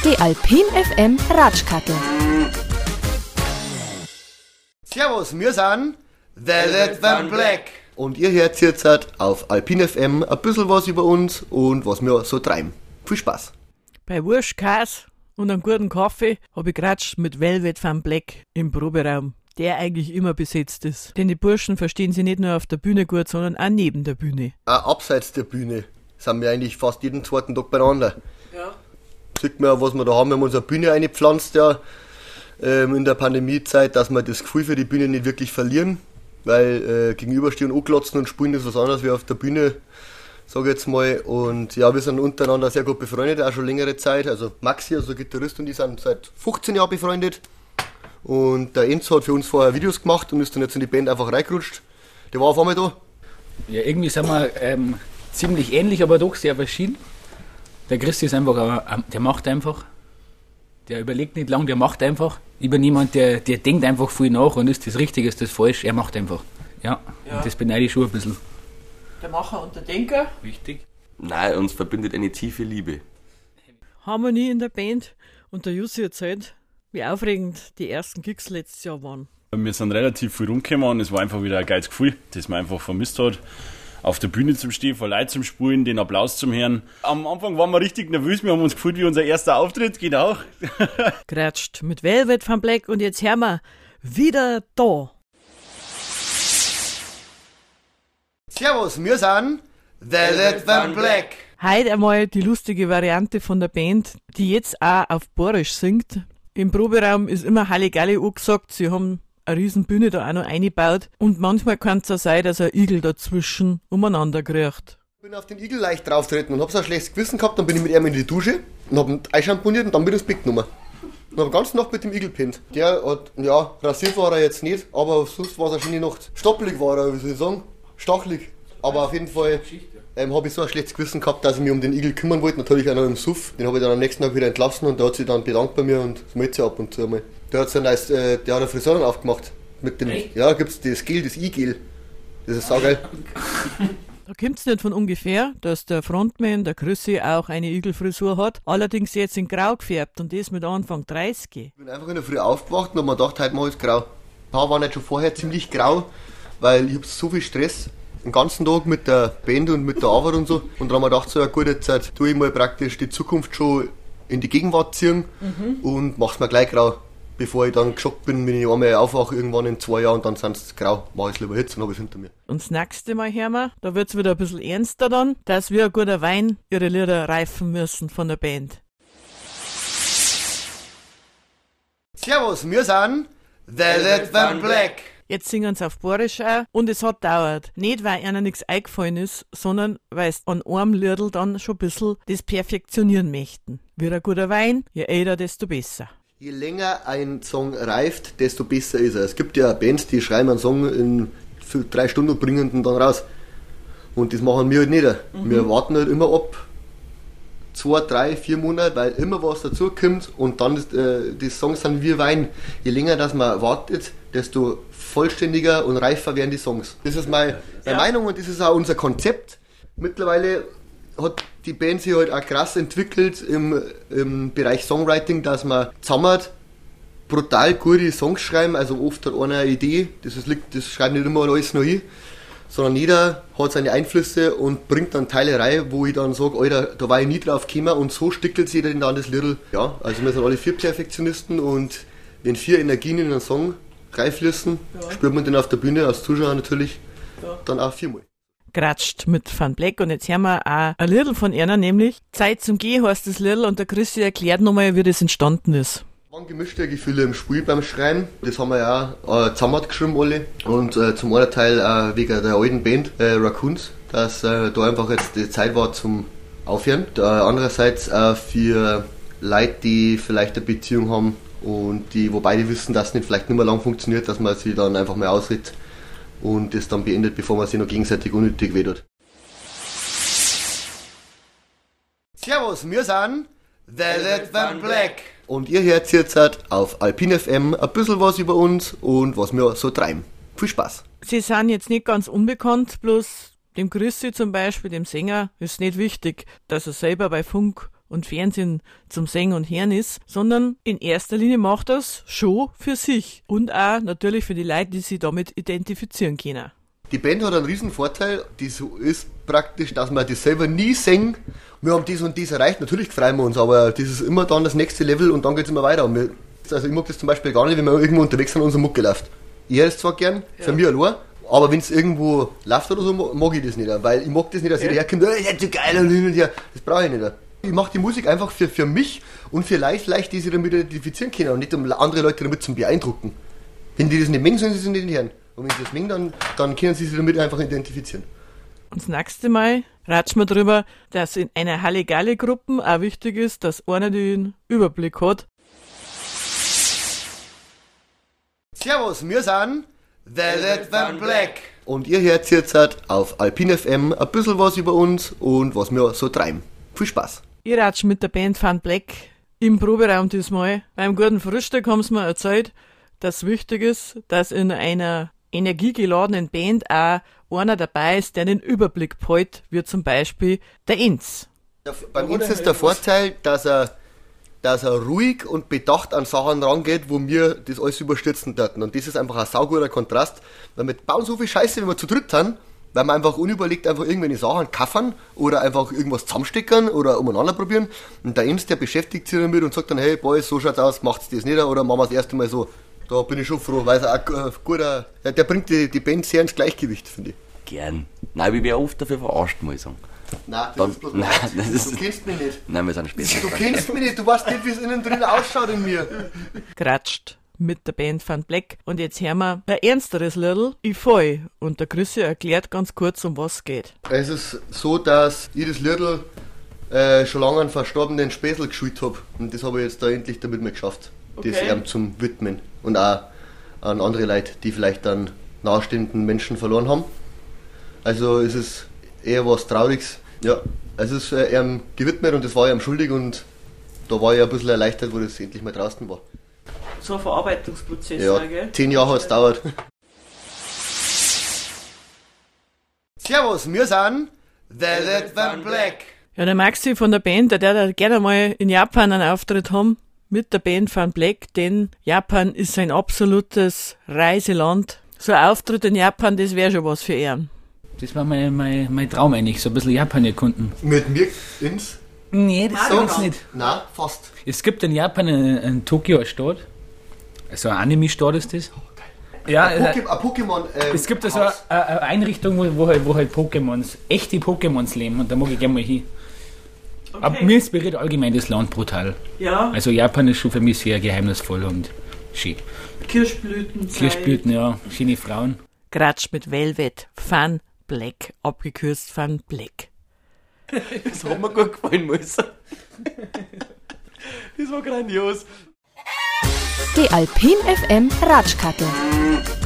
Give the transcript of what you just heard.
Die Alpin FM Ratschkattel. Servus, wir sind Velvet Van Black. Und ihr hört jetzt auf Alpin FM ein bisschen was über uns und was wir so treiben. Viel Spaß. Bei Wurst, Käse und einem guten Kaffee habe ich geratscht mit Velvet Van Black im Proberaum, der eigentlich immer besetzt ist. Denn die Burschen verstehen sich nicht nur auf der Bühne gut, sondern auch neben der Bühne. Auch abseits der Bühne sind wir eigentlich fast jeden zweiten Tag beieinander. Ja. Sieht man, was wir da haben. Wir haben unsere Bühne eingepflanzt in der Pandemiezeit, dass wir das Gefühl für die Bühne nicht wirklich verlieren. Weil gegenüberstehen, anglotzen und spielen ist was anderes wie auf der Bühne, sage ich jetzt mal. Und ja, wir sind untereinander sehr gut befreundet, auch schon längere Zeit. Also Maxi, also Gitarrist, und die sind seit 15 Jahren befreundet. Und der Enzo hat für uns vorher Videos gemacht und ist dann jetzt in die Band einfach reingerutscht. Der war auf einmal da. Ja, irgendwie sind wir ziemlich ähnlich, aber doch sehr verschieden. Der Christi ist einfach, der macht einfach. Der überlegt nicht lang, der macht einfach. Ich bin jemand, der denkt einfach viel nach und ist das Richtige, ist das falsch. Er macht einfach. Ja. Und das beneide ich schon ein bisschen. Der Macher und der Denker. Richtig. Nein, uns verbindet eine tiefe Liebe. Harmonie in der Band. Und der Jussi erzählt, wie aufregend die ersten Gigs letztes Jahr waren. Wir sind relativ viel rumgekommen und es war einfach wieder ein geiles Gefühl, das man einfach vermisst hat. Auf der Bühne zum Stehen, vor Leuten zum Spulen, den Applaus zum Hören. Am Anfang waren wir richtig nervös, wir haben uns gefühlt wie unser erster Auftritt, geht auch. Geratscht mit Velvet Van Black und jetzt hören wir wieder da. Servus, wir sind Velvet Van Black. Heute einmal die lustige Variante von der Band, die jetzt auch auf Borisch singt. Im Proberaum ist immer Halligalli angesagt, sie haben eine riesen Bühne da auch noch eingebaut und manchmal kann es auch sein, dass ein Igel dazwischen umeinander kriecht. Ich bin auf den Igel leicht drauftreten und hab so ein schlechtes Gewissen gehabt, dann bin ich mit ihm in die Dusche und hab ihn einschamponiert und dann bin ich ins Bett genommen. Und hab ganz Nacht mit dem Igel gepennt. Der hat, ja, rasiert war er jetzt nicht, aber sonst war es eine schöne Nacht. Stoppelig war er, wie soll ich sagen, stachelig. Aber auf jeden Fall habe ich so ein schlechtes Gewissen gehabt, dass ich mich um den Igel kümmern wollte, natürlich auch noch im Suff. Den habe ich dann am nächsten Tag wieder entlassen und der hat sich dann bedankt bei mir und das meldet sich ab und zu einmal. Der hat so der hat eine Friseurin aufgemacht. Mit dem, ja, gibt's das Gel, das I-Gel. Das ist saugeil. Da kommt's nicht von ungefähr, dass der Frontman, der Chrissy, auch eine Igelfrisur hat, allerdings jetzt in Grau gefärbt und das mit Anfang 30. Ich bin einfach in der Früh aufgewacht und hab mir gedacht, heute mach ich's grau. Die Haare waren nicht schon vorher ziemlich grau, weil ich hab so viel Stress den ganzen Tag mit der Band und mit der Arbeit und so. Und dann haben wir gedacht, so, ja gut, jetzt tue ich mal praktisch die Zukunft schon in die Gegenwart ziehen und mach's mir gleich grau. Bevor ich dann geschockt bin, wenn ich einmal aufwache, irgendwann in 2 Jahren, dann sind es grau. Mach ich es lieber jetzt, dann hab ich's hinter mir. Und das nächste Mal hören wir, da wird's wieder ein bisschen ernster dann, dass wir ein guter Wein ihre Lieder reifen müssen von der Band. Servus, wir sind Velvet Van Black. Jetzt singen sie auf Borisch auch und es hat dauert. Nicht, weil ihnen nichts eingefallen ist, sondern weil sie an einem Liedl dann schon ein bisschen das perfektionieren möchten. Wie ein guter Wein, je älter, desto besser. Je länger ein Song reift, desto besser ist er. Es gibt ja Bands, die schreiben einen Song in 3 Stunden und bringen ihn dann raus. Und das machen wir halt nicht. Wir warten halt immer ab 2, 3, 4 Monate, weil immer was dazukommt und dann ist, die Songs sind wie Wein. Je länger das man wartet, desto vollständiger und reifer werden die Songs. Das ist meine Meinung und das ist auch unser Konzept. Mittlerweile hat die Band sich halt auch krass entwickelt im Bereich Songwriting, dass man zusammen brutal gute Songs schreiben, also oft hat einer eine Idee, das schreibt nicht immer alles noch hin, sondern jeder hat seine Einflüsse und bringt dann Teile rein, wo ich dann sage, Alter, da war ich nie drauf gekommen und so stickelt sich dann das Liedl. Ja, also wir sind alle 4 Perfektionisten und wenn 4 Energien in einen Song reinfließen, spürt man den auf der Bühne, als Zuschauer natürlich, dann auch 4-mal. Geratscht mit Van Black und jetzt hören wir auch ein Liedl von einer, nämlich Zeit zum Gehen heißt das Liedl und der Christi erklärt nochmal, wie das entstanden ist. Es waren gemischte Gefühle im Spiel beim Schreiben, das haben wir ja auch zusammen geschrieben alle und zum einen Teil auch wegen der alten Band Raccoons, dass da einfach jetzt die Zeit war zum Aufhören. Andererseits auch für Leute, die vielleicht eine Beziehung haben und wobei die wissen, dass es nicht vielleicht nicht mehr lang funktioniert, dass man sie dann einfach mal ausritt und das dann beendet, bevor man sich noch gegenseitig unnötig wehtut. Servus, wir sind Velvet Van Black. Und ihr hört jetzt auf Alpin FM ein bisschen was über uns und was wir so treiben. Viel Spaß. Sie sind jetzt nicht ganz unbekannt, bloß dem Christi zum Beispiel, dem Sänger, ist nicht wichtig, dass er selber bei Funk und Fernsehen zum Singen und Hören ist, sondern in erster Linie macht das schon für sich und auch natürlich für die Leute, die sich damit identifizieren können. Die Band hat einen riesen Vorteil, das ist praktisch, dass wir das selber nie singen. Wir haben das und das erreicht, natürlich freuen wir uns, aber das ist immer dann das nächste Level und dann geht es immer weiter. Und also ich mag das zum Beispiel gar nicht, wenn wir irgendwo unterwegs sind und unsere Mucke läuft. Ich höre es zwar gern, für mich allein, aber wenn es irgendwo läuft oder so, mag ich das nicht, weil ich mag das nicht, dass jeder herkommt, das ist so geil und hin und her, das brauche ich nicht. Ich mache die Musik einfach für mich und für Leute, die sich damit identifizieren können und nicht um andere Leute damit zu beeindrucken. Wenn die das nicht mengen, sollen sie es nicht hören. Und wenn sie das mengen, dann können sie sich damit einfach identifizieren. Und das nächste Mal ratschen wir drüber, dass in einer Halligalli-Gruppe auch wichtig ist, dass einer den Überblick hat. Servus, wir sind Velvet Van Black. Und ihr hört jetzt auf Alpine FM ein bisschen was über uns und was wir so treiben. Viel Spaß. Ich ratsche mit der Band Van Black im Proberaum diesmal. Beim guten Frühstück haben sie mir erzählt, dass es wichtig ist, dass in einer energiegeladenen Band auch einer dabei ist, der den Überblick behält, wie zum Beispiel der Inz. Beim Inz ist der Vorteil, dass er ruhig und bedacht an Sachen rangeht, wo wir das alles überstürzen dürfen. Und das ist einfach ein sauguter Kontrast, weil wir bauen so viel Scheiße, wenn wir zu dritt sind, weil wir einfach unüberlegt einfach irgendwelche Sachen kaffern oder einfach irgendwas zusammensteckern oder umeinander probieren. Und der Inz, der beschäftigt sich damit und sagt dann, hey Boys, so schaut's aus, macht's das nicht oder machen wir das erste Mal so. Da bin ich schon froh, weil er auch guter, der bringt die Band sehr ins Gleichgewicht, finde ich. Gern. Nein, ich werde oft dafür verarscht, muss ich sagen. Nein, Dann, ist bloß nein, du kennst mich nicht. Nein, wir sind später. Du kennst mich nicht, du weißt nicht, wie es innen drin ausschaut in mir. Gratscht mit der Band Van Black. Und jetzt hören wir ein ernsteres Liedl, Ich fall. Und der Chrissy erklärt ganz kurz, um was es geht. Es ist so, dass ich das Liedl schon lange einen verstorbenen Späßl geschult habe. Und das habe ich jetzt da endlich damit mal geschafft. Das ihm zum Widmen. Und auch an andere Leute, die vielleicht dann nahestehenden Menschen verloren haben. Also es ist eher was Trauriges. Ja, es ist ihm gewidmet und das war ich ihm schuldig und da war ich ein bisschen erleichtert, wo das endlich mal draußen war. So ein Verarbeitungsprozess, ja, gell? 10 Jahre hat es gedauert. Servus, wir sind Velvet Van Black. Ja, der Maxi von der Band, der darf gerne mal in Japan einen Auftritt haben mit der Band Van Black, denn Japan ist ein absolutes Reiseland. So ein Auftritt in Japan, das wäre schon was für ihn. Das war mein Traum eigentlich, so ein bisschen Japan erkunden. Mit mir ins? Nee, das So? ist nicht. Nein, fast. Es gibt in Japan in Tokio eine Stadt, also eine Anime-Stadt ist das. Ja, Ein Pokémon. es gibt also Haus. eine Einrichtung, wo halt Pokémons, echte Pokémons leben und da mag ich gerne mal hin. Okay. Aber mir inspiriert allgemein das Land brutal. Ja, Also Japan ist schon für mich sehr geheimnisvoll und schön. Kirschblüten. Kirschblüten, ja, schöne Frauen. Gratsch mit Velvet Van Black, abgekürzt Van Black. Das hat mir gut gefallen, muss. Das war grandios. Die Alpine FM Ratschkattel.